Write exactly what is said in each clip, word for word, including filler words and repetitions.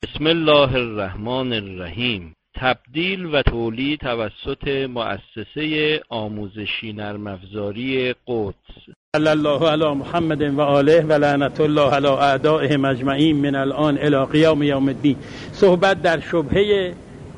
بسم الله الرحمن الرحیم. تبدیل و تولید توسط مؤسسه آموزشی نرم افزاری قدس. صلی الله علی محمد و آله و لعنت الله علی اعدائهم اجمعین من الان الی قیام یوم الدین. صحبت در شبهه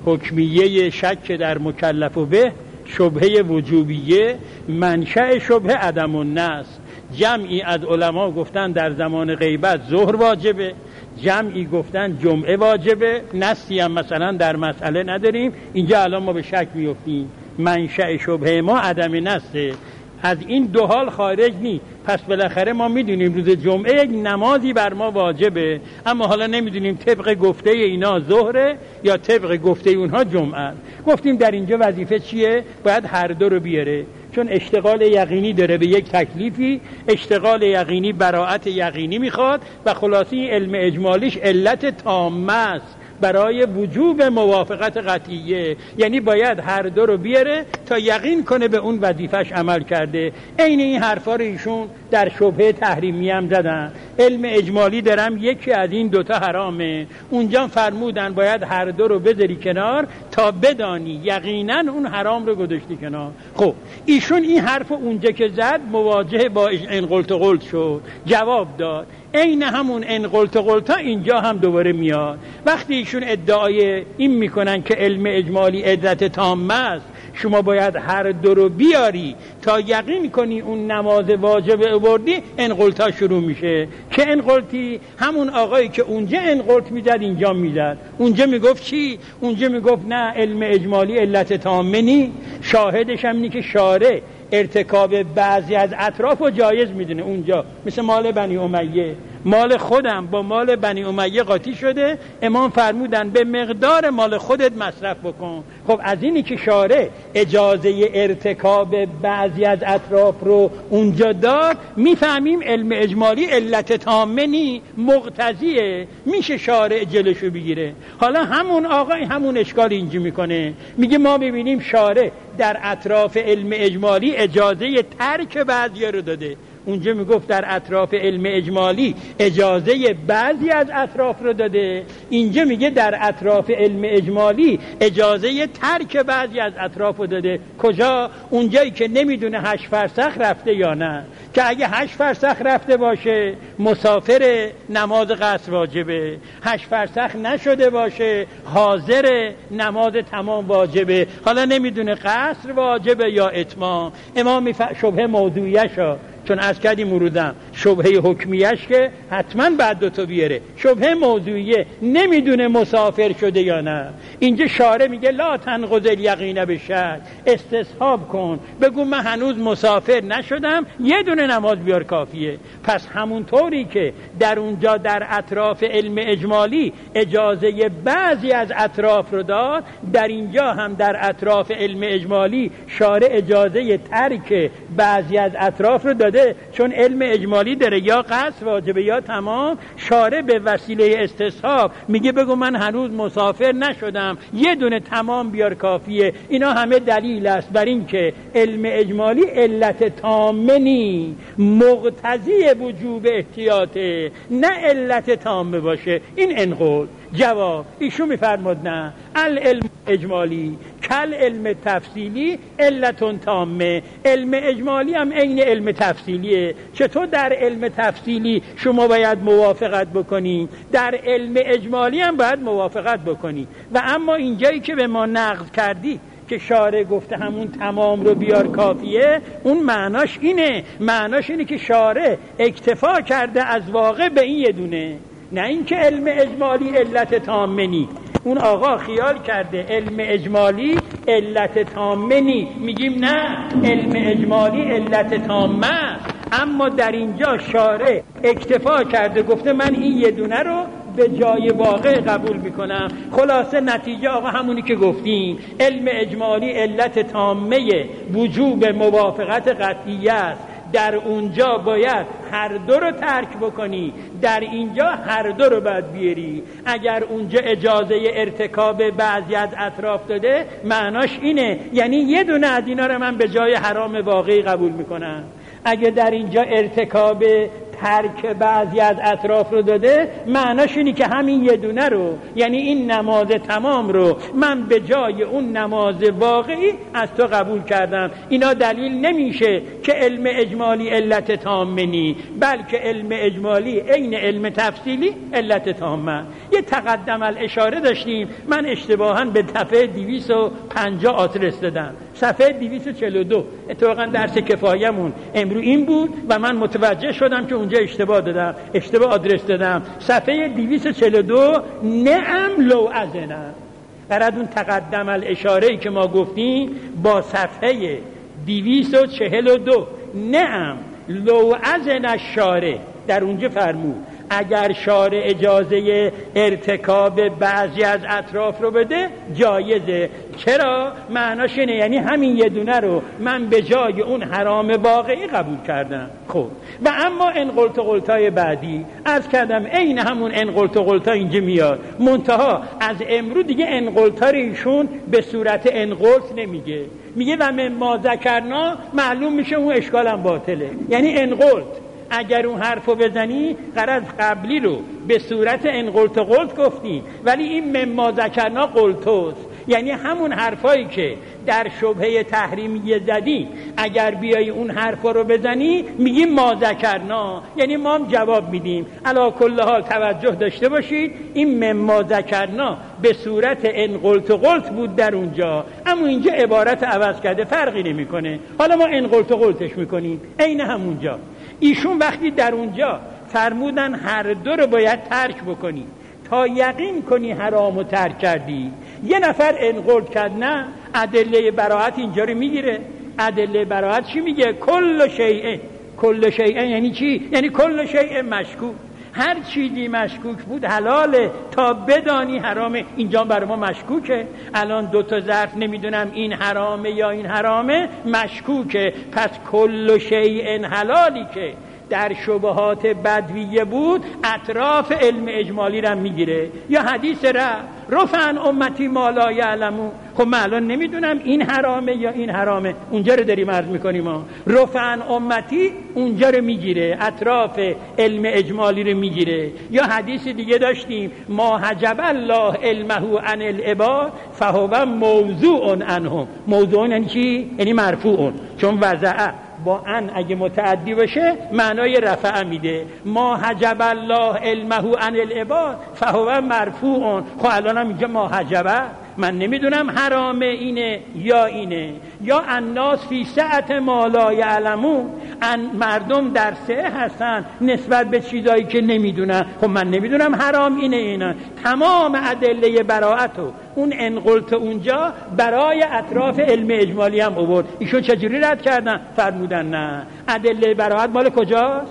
حکمیه شک در مکلف به، شبهه وجوبیه. منشأ شبهه عدم النص. جمعی از علما گفتن در زمان غیبت ظهر واجبه، جمعی گفتن جمعه واجبه، نصی هم مثلا در مسئله نداریم. اینجا الان ما به شک میفتیم. منشأ شبهه ما عدم نصه، از این دو حال خارج نی. پس بالاخره ما میدونیم روز جمعه یک نمازی بر ما واجبه، اما حالا نمیدونیم طبق گفته اینا ظهره یا طبق گفته اونها جمعه. گفتیم در اینجا وظیفه چیه؟ باید هر دو رو بیاره، چون اشتغال یقینی داره به یک تکلیفی، اشتغال یقینی براءت یقینی میخواد و خلاصی علم اجمالیش علت تامه است برای وجوب موافقت قطعیه. یعنی باید هر دو رو بیاره تا یقین کنه به اون وظیفش عمل کرده. عین این حرفا رو ایشون در شبهه تحریمی هم زدن. علم اجمالی دارم یکی از این دوتا حرامه، اونجا فرمودن باید هر دو رو بذاری کنار تا بدانی یقینا اون حرام رو گذاشتی کنار. خب ایشون این حرف اونجا که زد مواجه با این قلت قلت شد، جواب داد. عین همون ان قلت قلتا اینجا هم دوباره میاد. وقتی ایشون ادعای این میکنن که علم اجمالی علت تامه است، شما باید هر دو رو بیاری تا یقین کنی اون نماز واجب آوردی، ان قلتا شروع میشه. که ان قلتی همون آقایی که اونجا ان قلت میزد اینجا میزد. اونجا میگفت چی؟ اونجا میگفت نه علم اجمالی علت تامه نی. شاهدش هم اینه که شارع ارتکاب بعضی از اطراف رو جایز میدونه. اونجا مثل مال بنی امیه، مال خودم با مال بنی امیه قاطی شده، امام فرمودن به مقدار مال خودت مصرف بکن. خب از اینی که شارع اجازه ارتکاب بعضی از اطراف رو اونجا داد، میفهمیم علم اجمالی علت تامه نی، مقتضیه، میشه شارع جلوشو بگیره. حالا همون آقای همون اشکال اینجا میکنه، میگه ما ببینیم شارع در اطراف علم اجمالی اجازه ترک بعضی رو داده. اونجا میگفت در اطراف علم اجمالی اجازه بعضی از اطراف رو داده، اینجا میگه در اطراف علم اجمالی اجازه ترک بعضی از اطراف رو داده. کجا؟ اونجایی که نمیدونه هشت فرسخ رفته یا نه. که اگه هشت فرسخ رفته باشه مسافر، نماز قصر واجبه. هشت فرسخ نشده باشه حاضر، نماز تمام واجبه. حالا نمیدونه قصر واجبه یا اتمام. امام میفهم شبهه موضوعیشا، چون از کردی مرودم شبهه حکمیش که حتما بعد دو تا بیاره. شبهه موضوعیه، نمیدونه مسافر شده یا نه. اینجا شارع میگه لا تنقض الیقین بشک، استصحاب کن، بگو من هنوز مسافر نشدم، یه دونه نماز بیار کافیه. پس همون طوری که در اونجا در اطراف علم اجمالی اجازه بعضی از اطراف رو داد، در اینجا هم در اطراف علم اجمالی شارع اجازه ترک بعضی از اطراف رو داده. چون علم اجمالی داره یا قصر واجبه یا تمام. شارع به وسیله استصحاب میگه بگو من هنوز مسافر نشدم، یه دونه تمام بیار کافیه. اینا همه دلیل است بر این که علم اجمالی علت تامه نی، مقتضی وجوب احتیاطه، نه علت تامه باشه. این انقل جواب ایشون میفرماد نه، العلم اجمالی کل علم تفصیلی علتون تامه. علم اجمالی هم عین علم تفصیلیه. چطور در علم تفصیلی شما باید موافقت بکنی، در علم اجمالی هم باید موافقت بکنی. و اما اینجایی که به ما نقض کردی که شارع گفته همون تمام رو بیار کافیه، اون معناش اینه، معناش اینه که شارع اکتفا کرده از واقع به این یه دونه، نه اینکه علم اجمالی علت تامه نی. اون آقا خیال کرده علم اجمالی علت تامه نی، میگیم نه علم اجمالی علت تامه، اما در اینجا شارع اکتفا کرده گفته من این یه دونه رو به جای واقع قبول میکنم. خلاصه نتیجه آقا همونی که گفتیم، علم اجمالی علت تامه وجوب موافقت قطعیه است. در اونجا باید هر دو رو ترک بکنی، در اینجا هر دو رو باید بیاری. اگر اونجا اجازه ارتکاب بعضی از اطراف داده، معناش اینه یعنی یه دونه از اینا رو من به جای حرام واقعی قبول میکنم. اگه در اینجا ارتکاب ترک بعضی از اطراف رو داده، معناش اینه که همین یه دونه رو، یعنی این نماز تمام رو من به جای اون نماز واقعی از تو قبول کردم. اینا دلیل نمیشه که علم اجمالی علت تامه نی، بلکه علم اجمالی عین علم تفصیلی علت تامه. یه تقدم الاشاره داشتیم، من اشتباهاً به صفحه دویست و پنجاه آدرس دادم، صفحه دویست و چهل و دو. اتفاقا درس کفایمون امرو این بود و من متوجه شدم که اونجا اشتباه دادم، اشتباه آدرس دادم. صفحه دویست و چهل و دو نعم لو اذن. برای اون تقدم الاشاره‌ای که ما گفتیم با صفحه دویست و چهل و دو نعم لو اذن الشارع، در اونجا فرمود اگر شارع اجازه ارتکاب بعضی از اطراف رو بده جایزه. چرا؟ معناش اینه یعنی همین یه دونه رو من به جای اون حرام واقعی قبول کردم. خب و اما انقلت و قلتای بعدی عرض کردم عین همون انقلت و قلتا اینجا میاد، منتها از امرو دیگه انقلتا رو ایشون به صورت انقلت نمیگه، میگه و مما ذکرنا، معلوم میشه اون اشکالم باطله. یعنی انقلت اگر اون حرفو بزنی غرض قبلی رو به صورت انقلت و قلت گفتی، ولی این مما ذکرنا قلتوست، یعنی همون حرفایی که در شبهه تحریمیه زدی اگر بیای اون حرفا رو بزنی میگیم ما ذکرنا، یعنی ما هم جواب میدیم. علی کل حال توجه داشته باشید این مما ذکرنا به صورت انقلت و قلت بود در اونجا، اما اینجا عبارت عوض کرده، فرقی نمیکنه. حالا ما انقلت و قلتش میکنیم عین همونجا. ایشون وقتی در اونجا فرمودن هر دو رو باید ترک بکنی تا یقین کنی حرامو ترک کردی، یه نفر انقلت کرد نه ادله براءت اینجا رو میگیره. ادله براءت چی میگه؟ کل شیء. کل شیء یعنی چی؟ یعنی کل شیء مشکوک، هر چیزی مشکوک بود حلاله تا بدانی حرامه. اینجا برای ما مشکوکه، الان دو تا ظرف نمیدونم این حرامه یا این حرامه، مشکوکه. پس کل شیء حلالی که در شبهات بدویه بود اطراف علم اجمالی را میگیره. یا حدیث را رفعن امتی ما لا یعلمون، خب من الان نمیدونم این حرامه یا این حرامه، اونجا رو داریم عرض میکنیم ما. رفعن امتی اونجا رو میگیره، اطراف علم اجمالی رو میگیره. یا حدیث دیگه داشتیم ما حجب الله علمه عن العباد فهو موضوع عنهم. موضوع یعنی چی؟ یعنی مرفوع، چون وضع با ان اگه متعدی باشه معنای رفع میده. ما حجب الله علمه عن العباد فهو مرفوع. خب الان هم اینجا ما حجبه، من نمیدونم حرامه اینه یا اینه. یا الناس فی سعت ما لا یعلمون، مردم در سعه هستن نسبت به چیزایی که نمیدونن. خب من نمیدونم حرام اینه اینه. تمام ادله براءتو اون انقلت اونجا برای اطراف علم اجمالی هم آورد. ایشون چجوری رد کردن؟ فرمودن نه ادله براءت مال کجاست؟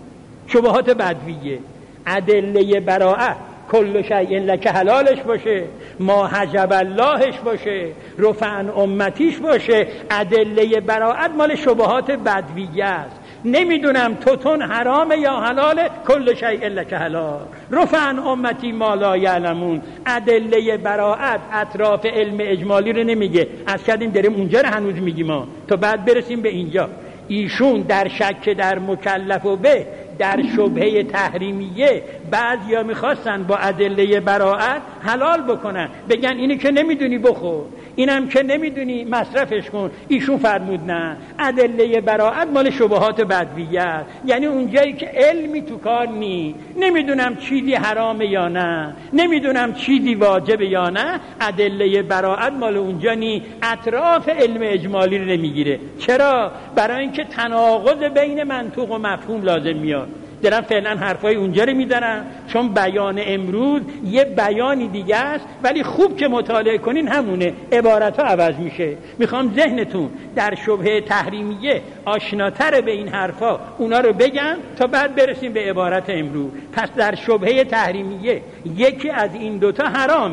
شبهات بدویه. ادله براءت کل شیء لک حلالش باشه، ما حجب اللهش باشه، رفعن امتیش باشه. ادله براءت مال شبهات بدویه است. نمیدونم توتون حرام یا حلاله، کل شیء لک حلال، رفعن امتی ما لا یعلمون. ادله براءت اطراف علم اجمالی رو نمیگه. از کردیم داریم اونجا رو هنوز میگیم ما تا بعد برسیم به اینجا. ایشون در شک در مکلف و به در شبهه تحریمیه بعضیا میخواستن با ادله براءت حلال بکنن، بگن اینی که نمیدونی بخور، اینم که نمیدونی مصرفش کن. ایشون فرمود نه، ادله براءت مال شبهات بدویه، یعنی اونجایی که علمی تو کار نی، نمیدونم چیزی حرامه یا نه، نمیدونم چیزی واجبه یا نه، ادله براءت مال اونجا نی، اطراف علم اجمالی رو نمیگیره. چرا؟ برای اینکه تناقض بین منطوق و مفهوم لازم میاد. دارم فعلا حرفای اونجا رو میدارم چون بیان امروز یه بیانی دیگه است، ولی خوب که مطالعه کنین همونه، عبارت ها عوض میشه. میخوام ذهنتون در شبهه تحریمیه آشناتر به این حرفا اونا رو بگم تا بعد برسیم به عبارت امروز. پس در شبهه تحریمیه یکی از این دوتا حرامه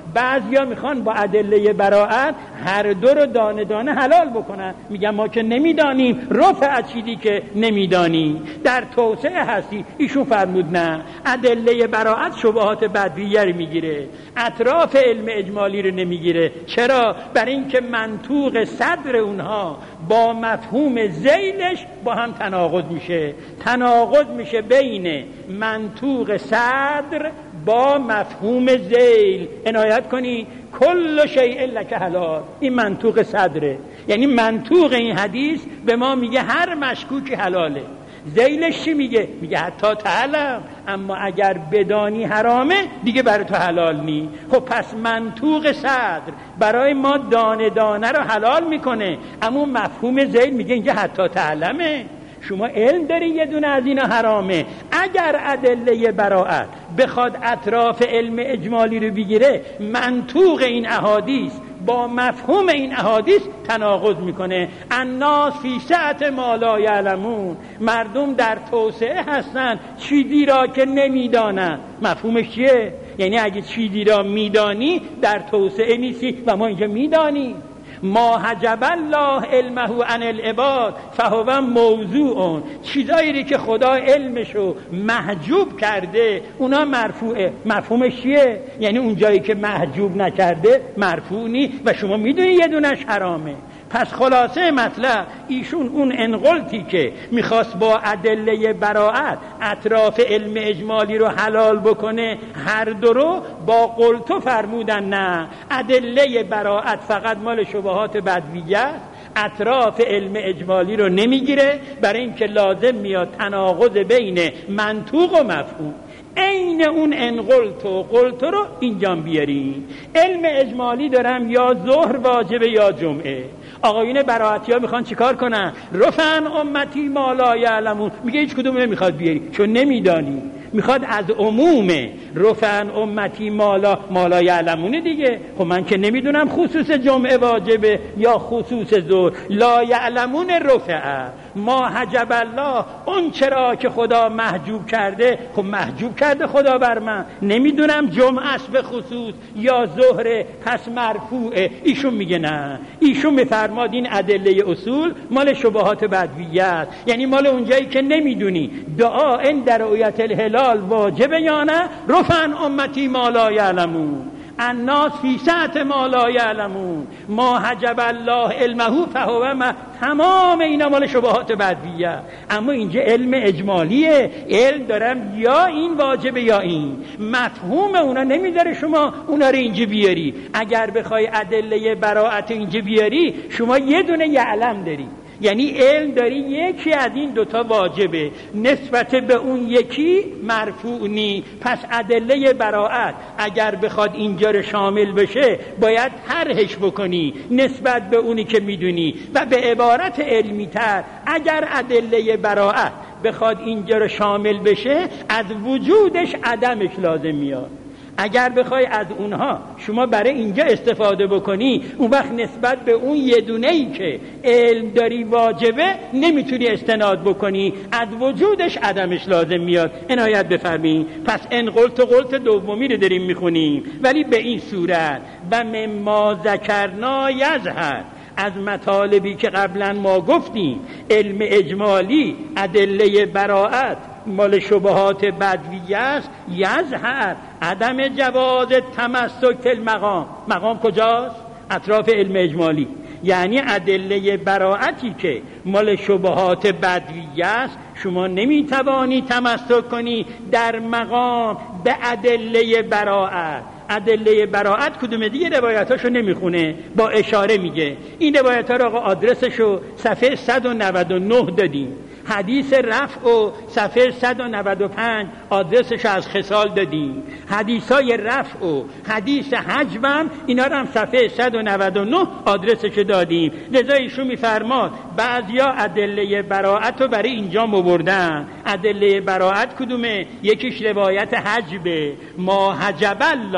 بعضیا میخوان با ادله براءت هر دو رو دانه دانه حلال بکنن، میگن ما که نمیدانیم، رفع چیزی که نمیدانی در توسعه هستی. ایشون فرمود نه، ادله براءت شبهات بدویه رو میگیره، اطراف علم اجمالی رو نمیگیره. چرا؟ برای اینکه منطوق صدر اونها با مفهوم ذیلش با هم تناقض میشه. تناقض میشه بین منطوق صدر با مفهوم ذیل. عنایت کنی کل شیء لک حلال، این منطوق صدره، یعنی منطوق این حدیث به ما میگه هر مشکوکی حلاله. ذیلش چی میگه؟ میگه حتی تعلم، اما اگر بدانی حرامه دیگه برای تو حلال نی. خب پس منطوق صدر برای ما دانه دانه رو حلال میکنه، اما مفهوم ذیل میگه اینجا حتی تعلمه. شما علم داری یه دونه از اینا حرامه، اگر ادله براءت بخواد اطراف علم اجمالی رو بگیره، منطوق این احادیث با مفهوم این احادیث تناقض میکنه. الناس فی سعت ما لا یعلمون، مردم در توسعه هستن چیزی را که نمیدانن. مفهومش چیه؟ یعنی اگه چیزی را میدانی در توسعه نیستی و ما اینجا میدانیم. ما حجب الله علمه عن العباد فهو موضوع، چیزایی که خدا علمشو محجوب کرده اونا مرفوعه. مفهومش چیه؟ یعنی اون جایی که محجوب نکرده مرفوع نی و شما میدونی یه دونش حرامه. پس خلاصه مطلب ایشون اون انقلتی که میخواست با ادله براءت اطراف علم اجمالی رو حلال بکنه، هر دو رو با قلتو فرمودن نه، ادله براءت فقط مال شبهات بدویه است، اطراف علم اجمالی رو نمیگیره، برای اینکه لازم میاد تناقض بین منطوق و مفهوم. این اون انقلتو قلتو رو اینجا بیارین. علم اجمالی دارم یا ظهر واجبه یا جمعه. آقایون براءتی ها میخوان چیکار کنن؟ رفعن امتی ما لا یعلمون، میگه هیچ کدوم نمیخواد بیاری چون نمیدانی. میخواد از عموم رفعن امتی مالا مالا یعلمونه دیگه. خب من که نمیدونم خصوص جمعه واجبه یا خصوص ظهر. لا یعلمون رفعه ما حجب الله، اون چرا که خدا محجوب کرده. خب محجوب کرده خدا بر من، نمیدونم جمعه است به خصوص یا ظهره، پس مرفوعه. ایشون میگه نه، ایشون میفرماد این ادله اصول مال شبهات بدویه است، یعنی مال اونجایی که نمیدونی دعا ان در رؤیت الهلال واجبه یا نه. رفعن امتی ما لا یعلمون، الناس فی سعت ما لا یعلمون، ما حجب الله علمه فهو ما. تمام اینا مال شبهات بدویه. اما اینجا علم اجمالیه، علم دارم یا این واجبه یا این. مفهوم اونا نمیذاره شما اونا رو اینجا بیاری. اگر بخوای ادله براءت اینجا بیاری، شما یه دونه یعلم داری، یعنی علم داری یکی از این دوتا واجبه، نسبت به اون یکی مرفوع نی. پس ادله براءت اگر بخواد اینجا رو شامل بشه باید طرحش بکنی نسبت به اونی که میدونی. و به عبارت علمی تر، اگر ادله براءت بخواد اینجا رو شامل بشه، از وجودش عدمش لازم میاد. اگر بخوای از اونها شما برای اینجا استفاده بکنی، اون وقت نسبت به اون یه دونه‌ای که علم داری واجبه نمیتونی استناد بکنی، از وجودش عدمش لازم میاد. عنایت بفرمین. پس ان قلت قلت دومی رو داریم میخونیم، ولی به این صورت و مما ذکرنا یظهر، از مطالبی که قبلا ما گفتیم، علم اجمالی ادله براءت مال شبهات بدویه است، یظهر عدم جواز تمسک المقام. مقام کجاست؟ اطراف علم اجمالی. یعنی ادله براءتی که مال شبهات بدویه است شما نمیتوانی تمسک کنی در مقام به ادله براءت. ادله براءت کدوم دیگه روایتاشو نمیخونه، با اشاره میگه. این روایت‌ها رو آقا آدرسشو صفحه صد و نود و نه دادیم. حدیث رفع و صفحه صد و نود و پنج آدرسش از خصال دادیم. حدیثای رفع و حدیث حجبم اینا رو هم صفحه صد و نود و نه آدرسش دادیم. لذا ایشون میفرماد بعضیا ادله براءت رو برای اینجا مبردن. ادله براءت کدومه؟ یکیش روایت حجبه، ما حجب الله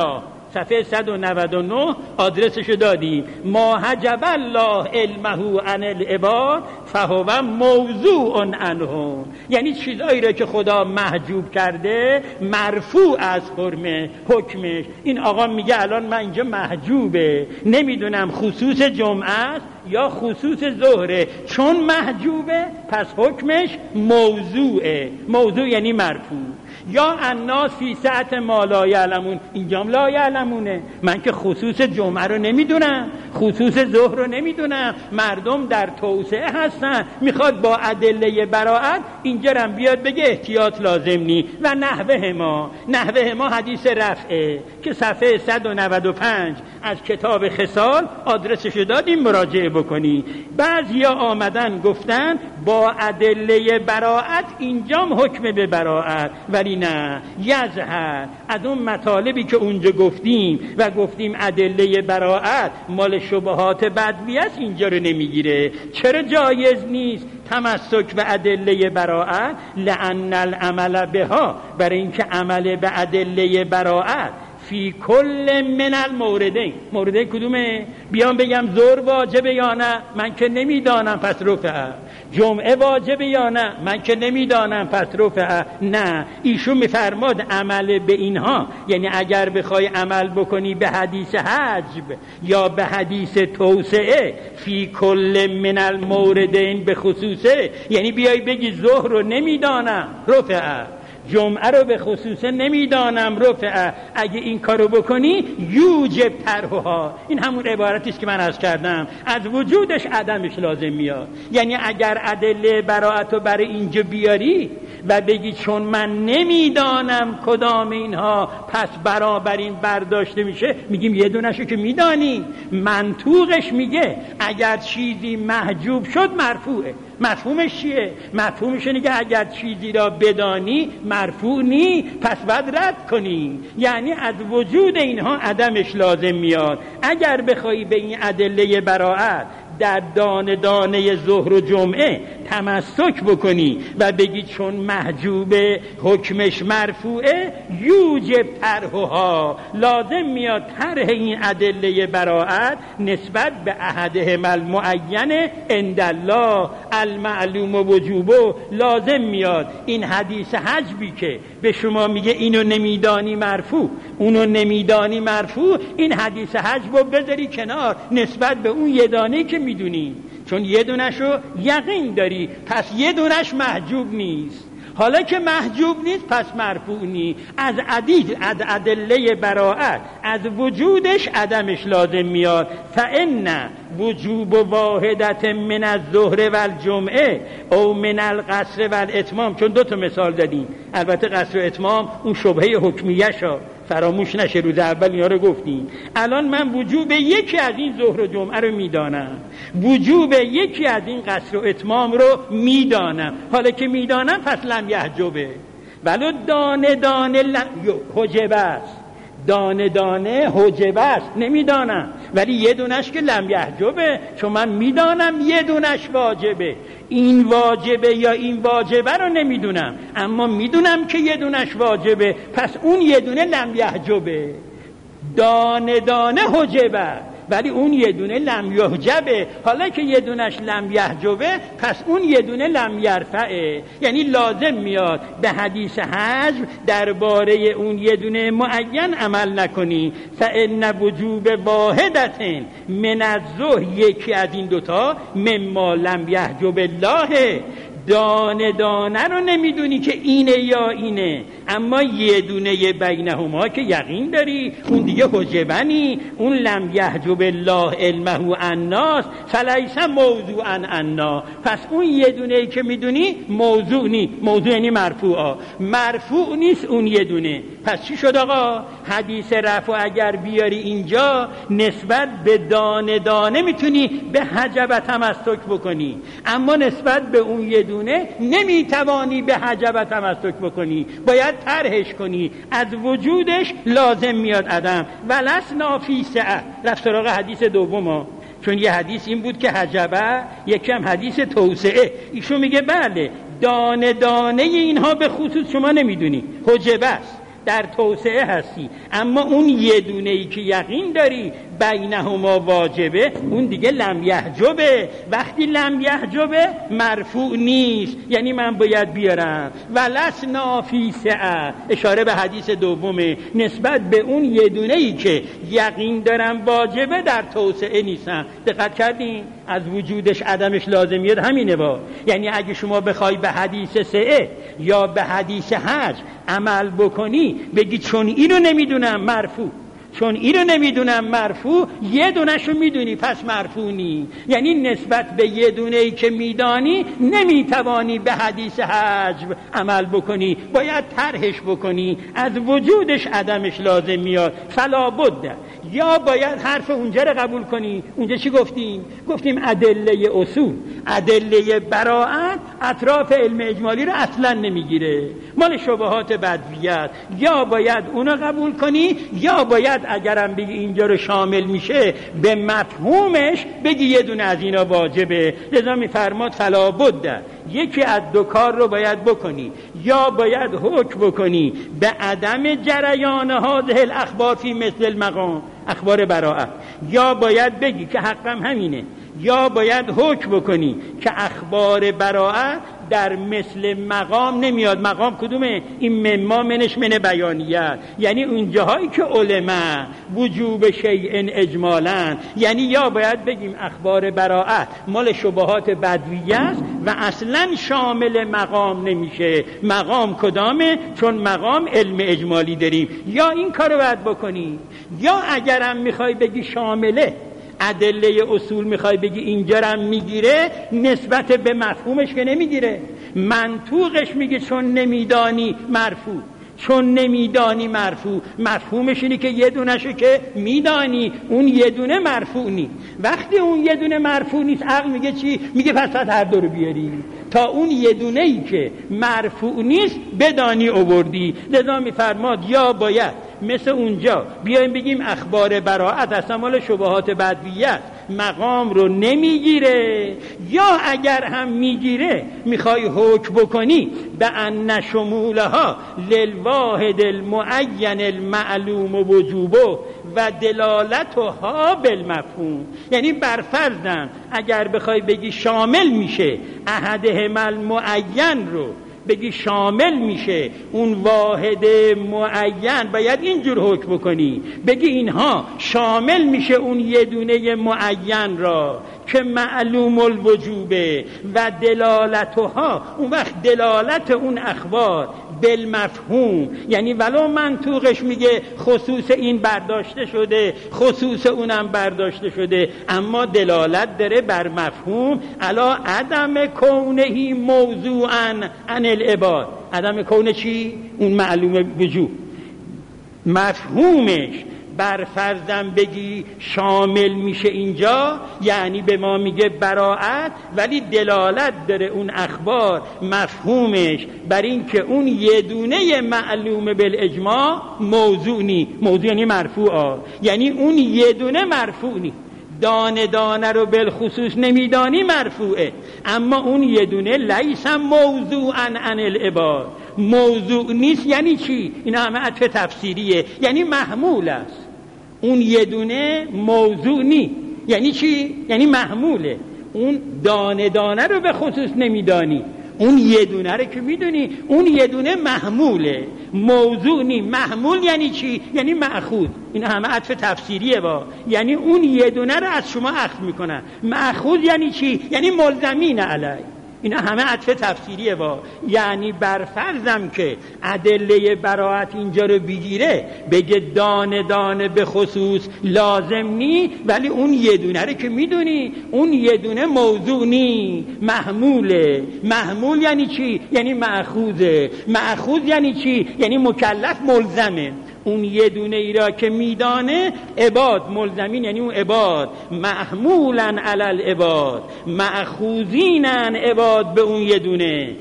صفحه صد و نود و نه آدرسشو دادیم. ما حجب الله علمه عن العباد فهو موضوع عنهم، یعنی چیزایی رو که خدا محجوب کرده مرفوع از حرمه حکمش. این آقا میگه الان من اینجا محجوبه، نمیدونم خصوص جمعه است یا خصوص ظهره، چون محجوبه پس حکمش موضوعه. موضوع یعنی مرفوع. یا الناس فی سعت ما لا یعلمون، اینجام لا یعلمونه. من که خصوص جمعه رو نمیدونم، خصوص ظهر رو نمیدونم، مردم در توسعه هستن، میخواد با ادله براءت اینجا هم بیاد بگه احتیاط لازم نی. و نحوه ما نحوه ما حدیث رفعه که صفحه صد و نود و پنج از کتاب خصال آدرسشو دادیم، مراجعه بکنی. بعضیا آمدن گفتن با ادله براءت اینجام حکم به براءت، ولی نه، یظهر از اون مطالبی که اونجا گفتیم و گفتیم ادله براءت مال شبهات بدوی است، اینجا رو نمیگیره. چرا جایز نیست تمسک به ادله براءت؟ لأن العمل بها، برای اینکه عمل به ادله براءت فی کل من الموردین. مورده کدومه؟ بیام بگم ظهر واجبه یا نه؟ من که نمیدانم پس رفعه. جمعه واجبه یا نه؟ من که نمیدانم پس رفعه. نه، ایشون میفرماد عمل به اینها، یعنی اگر بخوای عمل بکنی به حدیث حجب یا به حدیث توسعه فی کل من الموردین به خصوصه، یعنی بیای بگی ظهر رو نمیدانم رفعه، جمعه رو به خصوصه نمیدانم رفعه، اگه این کارو بکنی یوجب طرحها. این همون عبارتی است که من عرض کردم، از وجودش عدمش لازم میاد. یعنی اگر ادله براءت رو برای اینجا بیاری و بگی چون من نمیدانم کدام اینها پس برابر این برداشته میشه، میگیم یه دونشو که میدانی. منطوقش میگه اگر چیزی محجوب شد مرفوعه. مفهومش چیه؟ مفهومش اینه که اگر چیزی را بدانی مرفوع نی، پس باید رد کنی. یعنی از وجود اینها عدمش لازم میاد. اگر بخوای به این ادله براءت در دانه دانه ظهر و جمعه تمسک بکنی و بگی چون محجوبه حکمش مرفوعه، یوجب طرحها، لازم میاد طرح این ادله براءت نسبت به احدهم المعین عند الله المعلوم وجوبه، لازم میاد این حدیث حجبی که به شما میگه اینو نمیدانی مرفوع، اونو نمیدانی مرفوع، این حدیث حجب رو بذاری کنار نسبت به اون یه دانه که میدونی، چون یه دونشو یقین داری، پس یه دونش محجوب نیست. حالا که محجوب نیست پس مرفوع نی. از عدید از ادله براءت از وجودش عدمش لازم میاد. فإن وجوب واحدت من الظهر و الجمعه او من القصر و الاتمام، چون دو تا مثال دادیم، البته قصر و اتمام اون شبهه حکمیه شا فراموش نشه، روز اول اینا رو گفتیم. الان من وجوب یکی از این ظهر و جمعه رو میدانم، وجوب یکی از این قصر و اتمام رو میدانم. حالا که میدانم پس لم یحجبه، ولو دانه دانه حجبه است، دانه دانه حجبه است، نمیدانم، ولی یه دونش که لم یحجبه، چون من میدانم یه دونش واجبه. این واجبه یا این واجبه رو نمیدونم، اما میدونم که یه دونش واجبه، پس اون یه دونه لم یحجبه. دانه دانه حجبه ولی اون یه دونه لم یحجبه. حالا که یه دونش لم یحجبه پس اون یه دونه لم یرفعه. یعنی لازم میاد به حدیث حجب درباره اون یه دونه معین عمل نکنی. فإن وجوب واحدت من الظهر، یکی از این دوتا، مما لم یحجب الله، دانه دانه رو نمیدونی که اینه یا اینه، اما یه دونه بینهما که یقین داری، اون دیگه حجبنی، اون لم یحجب الله علمه الناس فلیس موضوعا عنا. پس اون یه دونه که میدونی موضوع نی، موضوع یعنی مرفوعا، مرفوع نیست اون یه دونه. پس چی شد آقا؟ حدیث رفع اگر بیاری اینجا نسبت به دانه دانه میتونی به حجب تمسک بکنی، اما نسبت به اون یه دونه نمیتوانی به حجب تمسک بکنی، باید طرحش کنی. از وجودش لازم میاد عدم. ولسنا فی سعه، رفت سراغ حدیث دوم، چون یه حدیث این بود که حجبه، یکی هم حدیث توسعه. ایشون میگه بله دانه دانه اینها به خصوص شما نمیدونی، حجبه است، در توسعه هستی، اما اون یه دونه ای که یقین داری بینهما واجبه، اون دیگه لم یحجبه. وقتی لم یحجبه مرفوع نیست، یعنی من باید بیارم ولسنا فی سعه، اشاره به حدیث دومه، نسبت به اون یه دونه ای که یقین دارم واجبه در توسعه نیستم. دقت کردین؟ از وجودش عدمش لازمیت همینه با، یعنی اگه شما بخوای به حدیث سعه یا به حدیث حج عمل بکنی بگی چون اینو نمیدونم مرفوع، چون اینو نمیدونم مرفوع، یه دونهشو میدونی پس مرفوع نی، یعنی نسبت به یه دونه ای که میدانی نمیتوانی به حدیث حج عمل بکنی، باید طرحش بکنی، از وجودش عدمش لازم میاد. فلا بد، یا باید حرف اونجا رو قبول کنی. اونجا چی گفتیم؟ گفتیم ادله اصول، ادله براءت اطراف علم اجمالی رو اصلا نمیگیره، مال شبهات بدویت. یا باید اونو قبول کنی، یا باید اگرم بگی اینجا رو شامل میشه به مفهومش بگی یه دونه از اینا واجبه. لذا میفرماد فلا بد، یکی از دو کار رو باید بکنی، یا باید حکم بکنی به عدم جریان هذه الاخبار فی مثل المقام، اخبار براءت، یا باید بگی که حقم همینه، یا باید حکم بکنی که اخبار براءت در مثل مقام نمیاد. مقام کدومه؟ این مما منش من بیانیه، یعنی اون جاهایی که علما وجوب شیء اجمالا، یعنی یا باید بگیم اخبار براءت مال شبهات بدویه است و اصلا شامل مقام نمیشه. مقام کدامه؟ چون مقام علم اجمالی داریم. یا این کارو باید بکنی، یا اگرم میخوای بگی شامله ادله اصول میخوای بگی اینجا هم میگیره، نسبت به مفهومش که نمیگیره، منطوقش میگه چون نمیدانی مرفوع، چون نمیدانی مرفوع، مفهومش اینه که یه دونهشو که میدانی، اون یه دونه مرفوع نیست. وقتی اون یه دونه مرفوع نیست عقل میگه چی؟ میگه پس باید هر دو رو بیاری تا اون یه دونه ای که مرفوع نیست بدانی آوردی. لذا میفرماد یا باید مثل اونجا بیایم بگیم اخبار براءت اصلا مال شبهات بدویت مقام رو نمیگیره، یا اگر هم میگیره میخوای حکم بکنی به ان شمولها للواحد المعین المعلوم وجوبه و دلالتها بالمفهوم، یعنی برفرضم اگر بخوای بگی شامل میشه احدهما المعین رو، بگی شامل میشه اون واحد معین، باید اینجور حکم بکنی، بگی اینها شامل میشه اون یه دونه معین را که معلوم الوجوبه و دلالتها، اون وقت دلالت اون اخبار بالمفهوم، یعنی ولو منطوقش میگه خصوص این برداشته شده خصوص اونم برداشته شده، اما دلالت داره بر مفهوم علا عدم کونهی موضوعا عن العباد. عدم کونه چی؟ اون معلوم وجوب، مفهومش بر فرضم بگی شامل میشه اینجا، یعنی به ما میگه براءت، ولی دلالت داره اون اخبار مفهومش بر این که اون یه دونه معلوم بالاجماع موضوع نی، موضوع یعنی مرفوع، یعنی اون یه دونه مرفوع نی، دانه دانه رو بالخصوص نمیدانی مرفوعه، اما اون یه دونه لیس موضوعا عن العباد، موضوع نیست. یعنی چی؟ این همه عطف تفسیریه، یعنی محمول است. اون یه دونه موضوع نی، یعنی چی؟ یعنی محموله. اون دانه دانه رو به خصوص نمیدانی، اون یه دونه رو که میدونی اون یه دونه محموله، موضوع نی. محمول یعنی چی؟ یعنی مأخوذ. این همه عطف تفسیریه با، یعنی اون یه دونه رو از شما اخذ میکنن. مأخوذ یعنی چی؟ یعنی ملزمین علی. اینا همه عطف تفسیریه با، یعنی برفرضم که ادله براءت اینجا رو بگیره بگه دانه دانه به خصوص لازم نی، ولی اون یه دونه رو که میدونی اون یه دونه موضوع نی، محموله. محمول یعنی چی؟ یعنی مأخوذه. مأخوذ یعنی چی؟ یعنی مکلف ملزمه. اون یه دونه ای را که میدانه عباد ملزمین، یعنی اون عباد محمولا علی العباد، مأخوذینن عباد به اون یه دونه،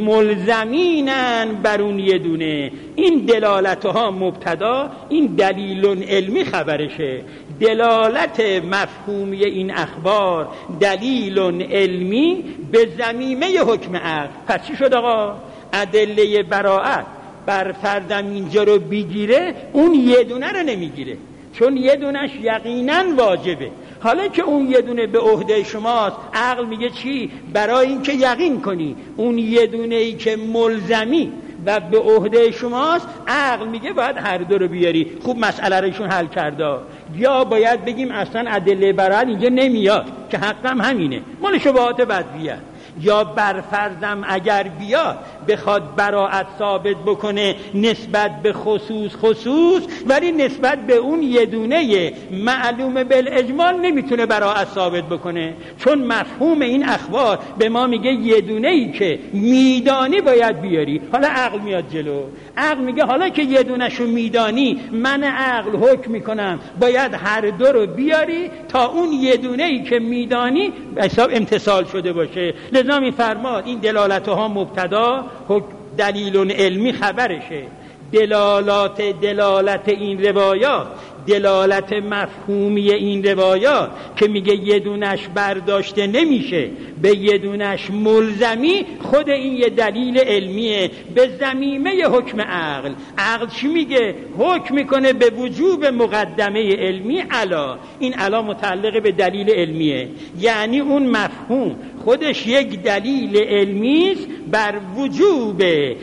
ملزمینن بر اون یه دونه. این دلالتها مبتدا، این دلیل علمی خبرشه. دلالت مفهومی این اخبار دلیل علمی به ضمیمه حکم عقل. پس چی شد آقا؟ ادله براءت بر فردم اینجا رو بگیره، اون یه دونه رو نمیگیره، چون یه دونش یقینا واجبه. حالا که اون یه دونه به عهده شماست، عقل میگه چی؟ برای اینکه یقین کنی اون یه دونه ای که ملزمی و به عهده شماست، عقل میگه باید هر دو رو بیاری. خوب مسئله رو حل کرده. یا باید بگیم اصلا ادله برای اینجا نمیاد که حقم همینه، مال شبهات بدویه. یا بر فرضم اگر بیاد بخواد براءت ثابت بکنه نسبت به خصوص خصوص، ولی نسبت به اون یه دونه معلوم بالاجمال نمیتونه براءت ثابت بکنه، چون مفهوم این اخبار به ما میگه یه دونه ای که میدانی باید بیاری. حالا عقل میاد جلو، عقل میگه حالا که یه دونهشو میدانی، من عقل حکم میکنم باید هر دو رو بیاری تا اون یه دونه ای که میدانی حساب امتصال شده باشه. لذا میفرماد این دلالتها مبتدا دلیل علمی خبرشه، دلالات دلالت این روایات، دلالت مفهومی این روایات که میگه یه دونش برداشته نمیشه به یه دونش ملزمی، خود این یه دلیل علمیه به ضمیمه حکم عقل. عقل چی میگه؟ حکم میکنه به وجوب مقدمه علمی علا. این علا متعلق به دلیل علمیه، یعنی اون مفهوم خودش یک دلیل علمی است بر وجوب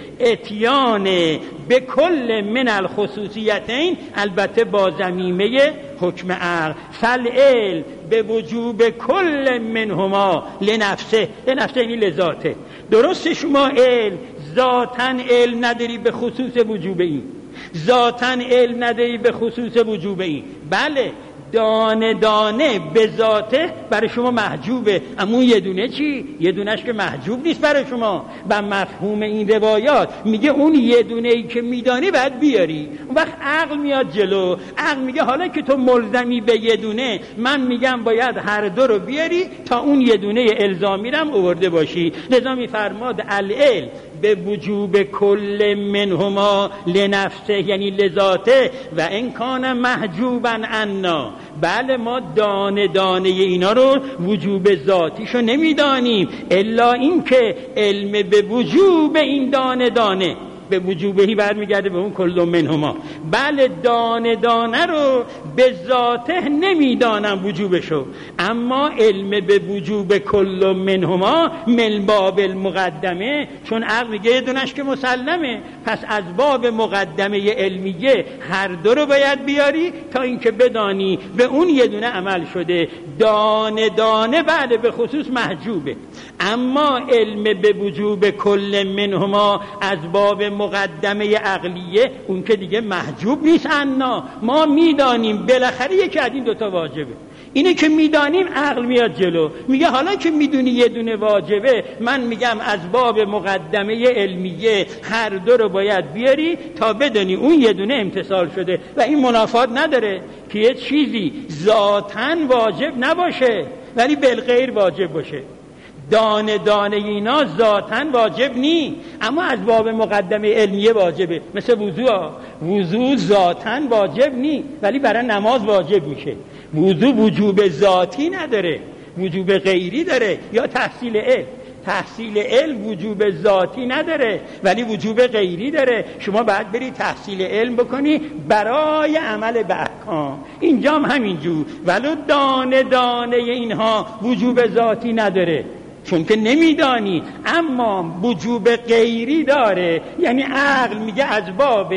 اتیان به کل من الخصوصیتین، البته با ضمیمه حکم عقل. فالعلم به وجوب کل منهما لنفسه، لنفسه یعنی لذاته. درسته شما علم ذاتن علم نداری به خصوص وجوب این، ذاتن علم نداری به خصوص وجوب این، بله دانه دانه به ذاته برای شما محجوبه، اما یه دونه چی؟ یه دونش که محجوب نیست برای شما. و مفهوم این روایات میگه اون یه دونه ای که میدانی باید بیاری. اون وقت عقل میاد جلو، عقل میگه حالا که تو ملزمی به یه دونه، من میگم باید هر دو رو بیاری تا اون یه دونه الزامی رو هم آورده باشی. لذا میفرماد العلم به وجوب کل منهما لنفسه یعنی لذاته و امکان محجوبا عنا. بله ما دانه دانه اینا رو وجوب ذاتیشو نمیدانیم، الا این که علم به وجوب این دانه دانه به وجوبهی برمیگرده به اون کل منهما. بله دانه دانه رو به ذاته نمیدانم وجوبشو، اما علم به وجوب کل منهما من باب المقدمه، چون عقل میگه یه دونش که مسلمه، پس از باب مقدمه علمیه هر دو رو باید بیاری تا اینکه بدانی به اون یه دونه عمل شده. دانه دانه بعد به خصوص محجوبه، اما علم به وجوب کل منهما از باب مقدمه عقلیه اون که دیگه محجوب نیست. انا ما میدانیم بالاخره یکی از این دوتا واجبه، اینه که میدانیم. عقل میاد جلو میگه حالا که میدونی یه دونه واجبه، من میگم از باب مقدمه علمیه هر دو رو باید بیاری تا بدونی اون یه دونه امتصال شده. و این منافات نداره که یه چیزی ذاتاً واجب نباشه ولی بالغیر واجب باشه. دانه دانه اینا ذاتاً واجب نی، اما از باب مقدمه علمیه واجبه. مثل وضو ها، وضو ذاتاً واجب نی ولی برای نماز واجب میشه. وضو وجوب ذاتی نداره، وجوب غیری داره. یا تحصیل علم، تحصیل علم وجوب ذاتی نداره ولی وجوب غیری داره. شما باید بری تحصیل علم بکنی برای عمل به احکام. اینجا هم همینجور، ولو دانه دانه اینها وجوب ذاتی نداره چون که نمیدانی، اما وجوب غیری داره. یعنی عقل میگه از باب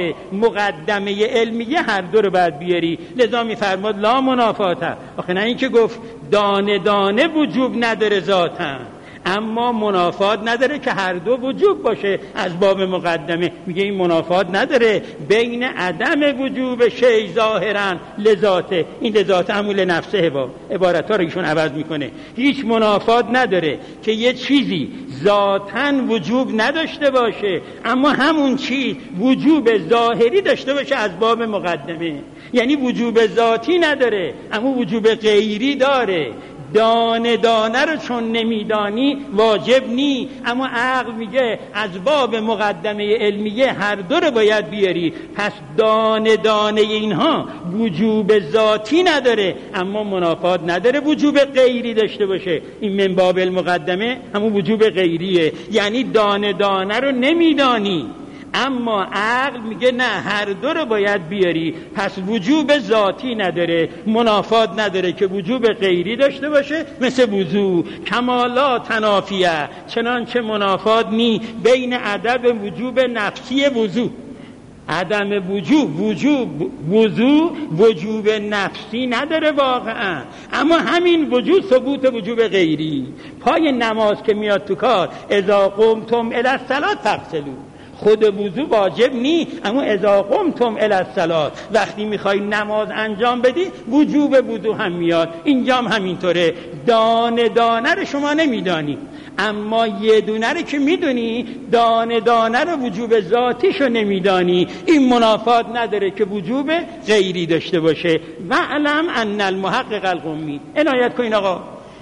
مقدمه علمیه هر دو رو باید بیاری. لذا میفرماد لا منافاته. آخه نه این که گفت دانه دانه وجوب نداره ذاتاً، اما منافات نداره که هر دو وجوب باشه از باب مقدمه. میگه این منافات نداره بین عدم وجوب شی ظاهرا لذاته، این لذاته همون لنفسه. با عبارت ها رو ایشون عوض میکنه. هیچ منافات نداره که یه چیزی ذاتاً وجوب نداشته باشه اما همون چیز وجوب ظاهری داشته باشه از باب مقدمه. یعنی وجوب ذاتی نداره اما وجوب غیری داره. دانه دانه رو چون نمیدانی واجب نی، اما عقل میگه از باب مقدمه علمیه هر دو رو باید بیاری. پس دانه دانه اینها وجوب ذاتی نداره اما منافات نداره وجوب غیری داشته باشه. این من باب المقدمه همون وجوب غیریه، یعنی دانه دانه رو نمیدانی اما عقل میگه نه، هر دو رو باید بیاری. پس وجوب ذاتی نداره، منافات نداره که وجوب غیری داشته باشه، مثل وضو. کمالا تنافیه، چنانچه منافات نی بین عدم وجوب نفسی وضو، عدم وجوب وجوب وضو وجوب نفسی نداره واقعا، اما همین وجود ثبوت وجوب غیری. پای نماز که میاد تو کار، اذا قمتم الی الصلاة فاغسلوا، خود وضو واجب نی، اما اذا قمتم الی الصلاة، وقتی میخوای نماز انجام بدی وجوب وضو هم میاد. اینجا هم همینطوره، دانه دانه رو شما نمیدانی، اما یه دونه رو که میدونی، دانه دانه رو وجوب ذاتیشو نمیدانی. این منافات نداره که وجوب غیری داشته باشه. وعلم ان المحقق القمی. عنایت کنین آقا،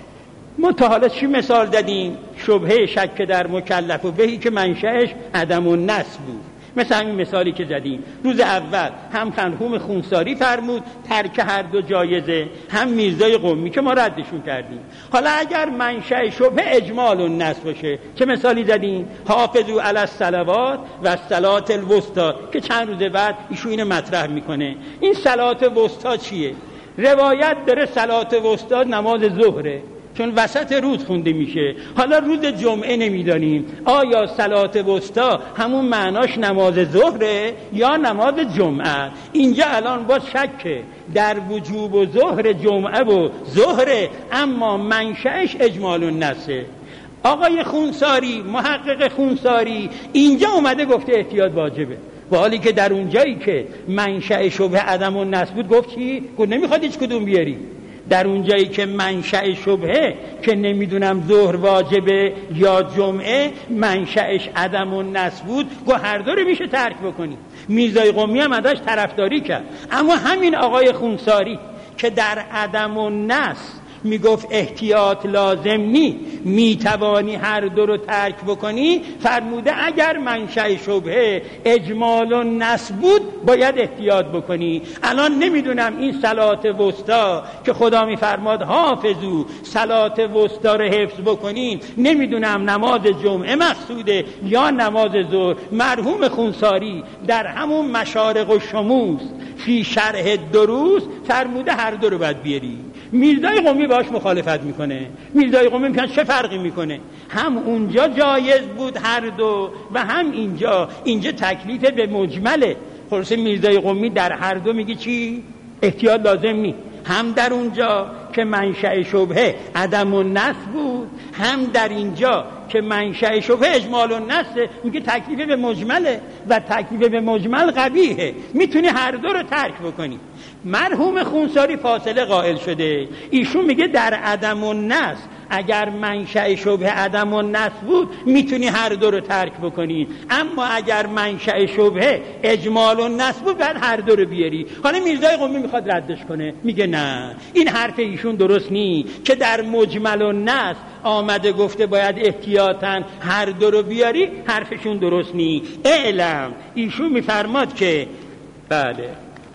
ما تا حالا چی مثال دادیم؟ شبهه شک در مکلف و بهی که منشأش عدم النص بود. مثل همین مثالی که زدیم. روز اول هم مرحوم خونساری فرمود ترک هر دو جایزه، هم میرزای قمی که ما ردشون کردیم. حالا اگر منشأ شبهه اجمال النص باشه، چه مثالی زدیم؟ حافظوا علی الصلوات و الصلاة الوسطی که چند روز بعد ایشون اینو مطرح میکنه. این صلات وسطی چیه؟ روایت داره صلات وسطی نماز ظهره، چون وسط روز خونده میشه. حالا روز جمعه نمیدانیم آیا صلات وسطی همون معناش نماز ظهره یا نماز جمعه. اینجا الان باز شکه در وجوب و ظهر جمعه و ظهره، اما منشأش اجمال النصه. آقای خونساری، محقق خونساری، اینجا اومده گفته احتیاط واجبه، و حالی که در اونجایی که منشأ شبه عدم النص بود گفت چی؟ گفت نمیخواد هیچ کدوم بیاری. در اونجایی که منشأ شبهه که نمیدونم ظهر واجبه یا جمعه، منشأش عدم النص بود، گو هر دو رو میشه ترک بکنی. میرزای قمی هم ازش طرفداری کرد. اما همین آقای خونساری که در عدم النص میگفت احتیاط لازم نی، میتوانی هر دو رو ترک بکنی، فرموده اگر منشأ شبهه اجمال النص بود باید احتیاط بکنی. الان نمیدونم این صلات وسطی که خدا میفرماد حافظو صلات وسطی رو حفظ بکنین، نمیدونم نماز جمعه مقصوده یا نماز ظهر. مرحوم خونساری در همون مشارق و شموس فی شرح دروس فرموده هر دو رو باید بیاری. میرزای قمی باش مخالفت میکنه. میرزای قمی میگه چه فرقی میکنه؟ هم اونجا جایز بود هر دو و هم اینجا. اینجا تکلیف به مجمله. خلاصه میرزای قمی در هر دو میگه چی؟ احتیاط لازم نی. هم در اونجا که منشأ شبهه عدم النص بود، هم در اینجا که منشأ شبهه اجمال النص، میگه تکلیف به مجمله و تکلیف به مجمل قبیحه، میتونی هر دو رو ترک بکنی. مرحوم خونساری فاصله قائل شده. ایشون میگه در عدم النص اگر منشأ شبهه عدم النص بود میتونی هر دو رو ترک بکنی، اما اگر منشأ شبهه اجمال النص بود بعد هر دو رو بیاری. حالا میرزای قمی میخواد ردش کنه، میگه نه، این حرف ایشون درست نی که در مجمل النص آمده گفته باید احتیاطاً هر دو رو بیاری، حرفشون درست نی. اعلم، ایشون میفرماد که بله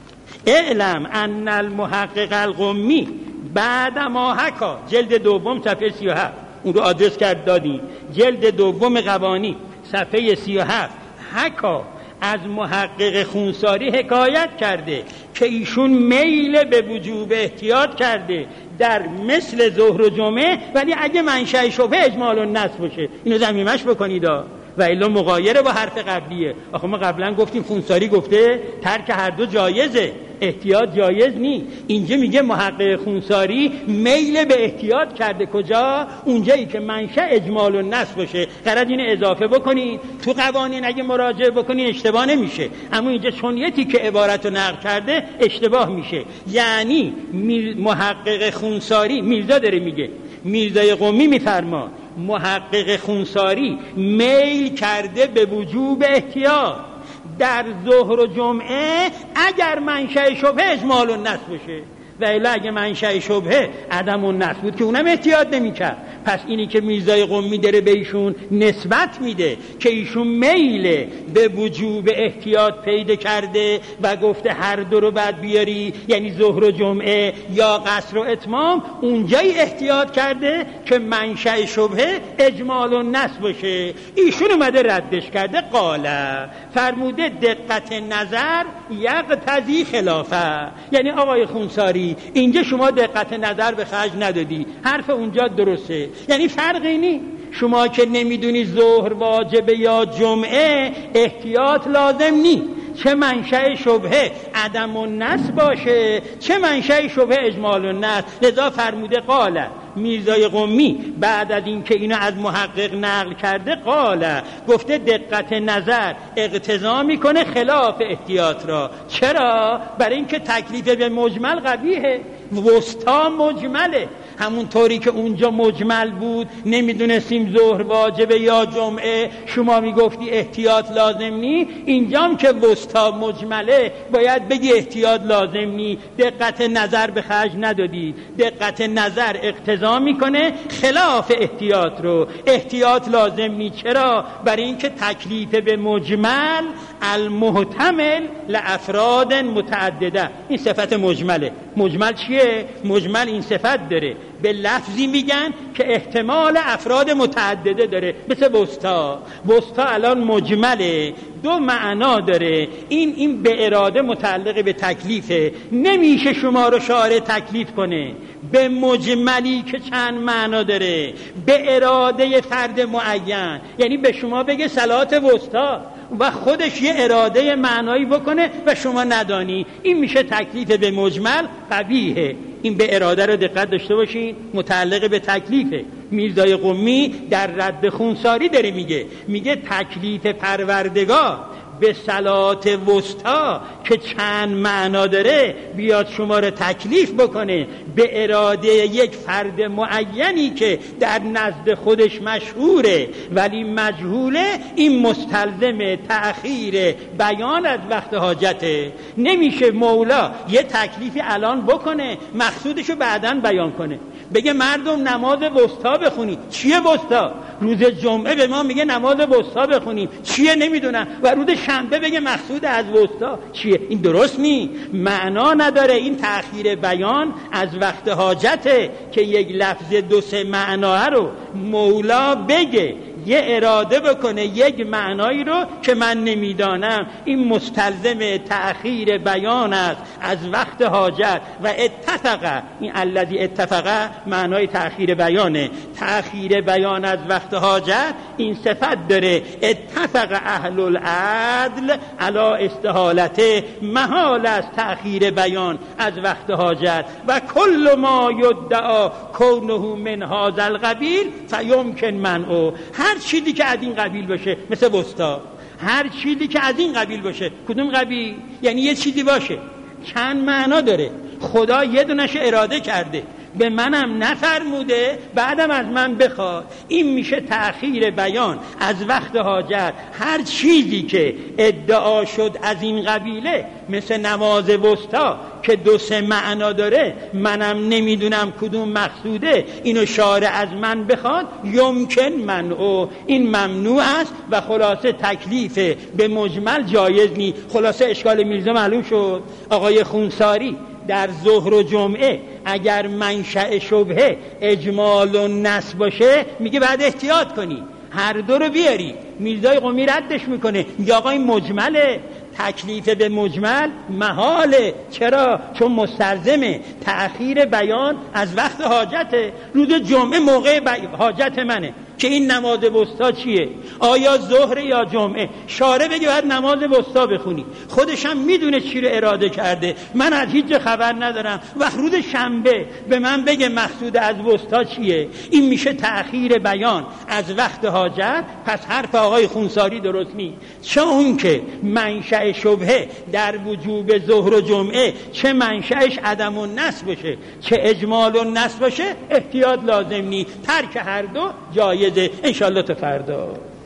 اعلم ان المحقق القمی بعد ما حکا، جلد دوم صفحه سی و هفت، اون رو آدرس کرد دادیم، جلد دوم قوانی صفحه سی و هفت، حکا از محقق خونساری حکایت کرده که ایشون میل به وجوب احتیاط کرده در مثل ظهر و جمعه، ولی اگه منشأ شبهه اجمال النص باشه. اینو ضمیمش بکنید و الا مغایره با حرف قبلیه. آخه ما قبلا گفتیم خونساری گفته ترک هر دو جایزه، احتیاط جایز نی. اینجا میگه محقق خونساری میل به احتیاط کرده. کجا؟ اونجایی که منشأ اجمال النص باشه. قرار اینو اضافه بکنید تو قوانین، اگه مراجعه بکنید اشتباه نمیشه، اما اینجا چون یه تیکه عبارت رو نقل کرده اشتباه میشه. یعنی محقق خونساری، میرزا داره میگه، میرزای قمی میفرما محقق خونساری میل کرده به وجوب احتیاط در ظهر و جمعه اگر منشأ شبهه اجمال النص باشه. و الا اگه منشأ شبهه عدم النص بود که اونم احتیاط نمی‌کرد. پس اینی که میرزای قمی داره به ایشون نسبت میده که ایشون میل به وجوب احتیاط پیدا کرده و گفته هر دو رو بعد بیاری، یعنی ظهر و جمعه یا قصر و اتمام، اونجایی احتیاط کرده که منشأ شبهه اجمال النص باشه. ایشون اومده ردش کرده، قاله فرموده دقت نظر یقتضی خلافه. یعنی آقای خونساری اینجا شما دقت نظر به خرج ندادی، حرف اونجا درسته، یعنی فرقی نی. شما که نمیدونی ظهر واجبه یا جمعه احتیاط لازم نی، چه منشأ شبهه عدم النص باشه چه منشأ شبهه اجمال النص. لذا فرموده قاله میرزای قمی بعد از این که اینو از محقق نقل کرده، قاله گفته دقت نظر اقتضا میکنه خلاف احتیاط را. چرا؟ برای اینکه تکلیف به مجمل قبیحه، وسطا مجمله. همون طوری که اونجا مجمل بود نمیدونستیم ظهر واجبه یا جمعه، شما میگفتی احتیاط لازم نی، اینجام که وسطا مجمله باید بگی احتیاط لازم نی، دقت نظر به خرج ندادی. دقت نظر اقتضا میکنه خلاف احتیاط رو، احتیاط لازم نی. چرا؟ برای اینکه تکلیف به مجمل المحتمل لافراد متعدده، این صفت مجمله. مجمل چیه؟ مجمل این صفت داره، به لفظی میگن که احتمال افراد متعدده داره، مثل وسطا. وسطا الان مجمله، دو معنا داره. این این به اراده متعلق به تکلیفه، نمیشه شما رو شارع تکلیف کنه به مجملی که چند معنا داره، به اراده فرد معین. یعنی به شما بگه صلات وسطا و خودش یه اراده معنایی بکنه و شما ندانی، این میشه تکلیف به مجمل قبیحه. این به اراده رو دقت داشته باشین، متعلق به تکلیفه. میرزای قمی در رد خونساری داره میگه میگه تکلیف پروردگار به صلات وسطا که چند معنا داره بیاد شما رو تکلیف بکنه به اراده یک فرد معینی که در نزد خودش مشهوره ولی مجهوله، این مستلزم تأخیر بیان از وقت حاجته. نمیشه مولا یه تکلیفی الان بکنه مقصودشو بعداً بیان کنه، بگه مردم نماز وسطا بخونید. چیه وسطا؟ روز جمعه به ما میگه نماز وسطا بخونیم، چیه نمیدونن، و روز شنبه بگه مقصود از وسطا چیه. این درست نی، معنا نداره. این تأخیر بیان از وقت حاجته که یک لفظ دو سه معنا رو مولا بگه، یه اراده بکنه یک معنایی رو که من نمیدانم. این مستلزم تأخیر بیان است از وقت حاجت. و اتفق، این الذی اتفق معنای تأخیر بیانه. تأخیر بیان از وقت حاجت این صفت داره، اتفق اهل العدل علی استحالت، محال است تأخیر بیان از وقت حاجت. و کل ما یدعا کونه من هذا القبیل فیمکن منعه. هر چیزی که از این قبیل باشه، مثل وسطا، هر چیزی که از این قبیل باشه. کدوم قبیل؟ یعنی یه چیزی باشه چند معنا داره، خدا یه دونش اراده کرده، به منم نفرموده، بعدم از من بخواد. این میشه تأخیر بیان از وقت حاجت. هر چیزی که ادعا شد از این قبیله، مثل نماز وسطا که دو سه معنا داره، منم نمیدونم کدوم مقصوده، اینو شارع از من بخواد، یمکن منعه، این ممنوع است و خلاصه تکلیف به مجمل جایز نی. خلاصه اشکال میرزا معلوم شد. آقای خونساری در ظهر و جمعه اگر منشأ شبهه اجمال و نص باشه، میگه بعد احتیاط کنی، هر دو رو بیاری. میرزای قمی ردش میکنه، میگه آقا این مجمله، تکلیف به مجمل محاله. چرا؟ چون مستلزم تأخیر بیان از وقت حاجته. روز جمعه موقع حاجت منه که این نماز وسطا چیه، آیا ظهر یا جمعه. شارع بگه باید نماز وسطا بخونی، خودش هم میدونه چی رو اراده کرده، من از هیچ خبر ندارم. و روز شنبه به من بگه مقصود از وسطا چیه، این میشه تأخیر بیان از وقت حاجت. پس حرف آقای خونساری درست نیست. چه اون که منشأ شبهه در وجوب ظهر و جمعه، چه منشأش عدم النص باشه چه اجمال النص باشه، احتیاط لازم نیست. ترک هر دو جایزه. انشالله تا فردا.